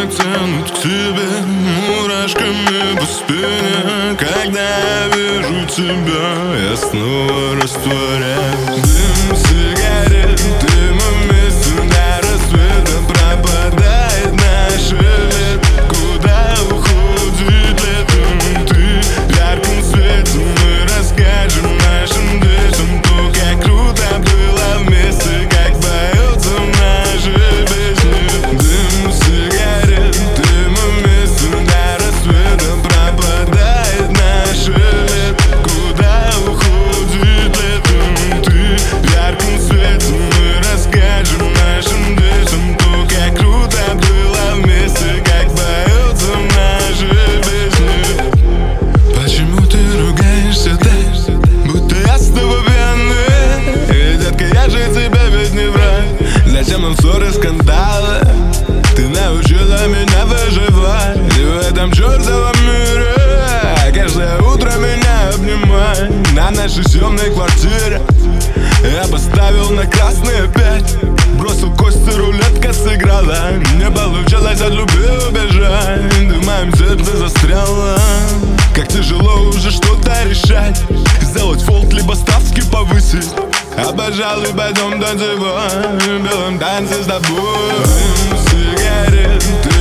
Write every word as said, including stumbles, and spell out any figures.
так тянут к тебе мурашками по спине. Когда я вижу тебя, я снова растворяюсь. Дым сигарет, дымом вместе до рассвета пропадает наш лет. Куда уходит летом ты? В ярком свете мы расскажем нашим детям то, как круто было вместе, как поется в нашей песне. Дым сигарет, дымом вместе до рассвета пропадает наш лет. Куда уходит летом ты? В ярком свете мы расскажем нашим детям то, как круто было вместе, как поется в нашей песне. Почему ты ругаешься так, будто я с тобой пьяный? И, детка, я же тебя ведь не враг. Зачем нам ссоры, скандалы? Ты научила меня выживать и в этом чертовом мире каждое утро меня обнимай. На нашей съемной квартире я поставил на красный опять. Бросил кости, рулетка сыграла. Не получилось от любви убежать. Ты в моем сердце застряла. Как тяжело уже что-то решать. Сделать фолт, либо ставки повысить. А пожалуй, пойдем танцевать в белом танце с тобой. Дым сигарет,